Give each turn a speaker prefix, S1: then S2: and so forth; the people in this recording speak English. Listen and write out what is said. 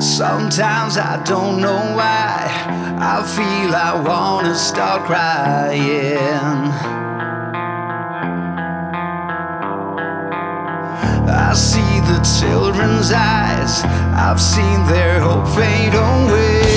S1: Sometimes I don't know why I feel I wanna start crying. I see the children's eyes, I've seen their hope fade away.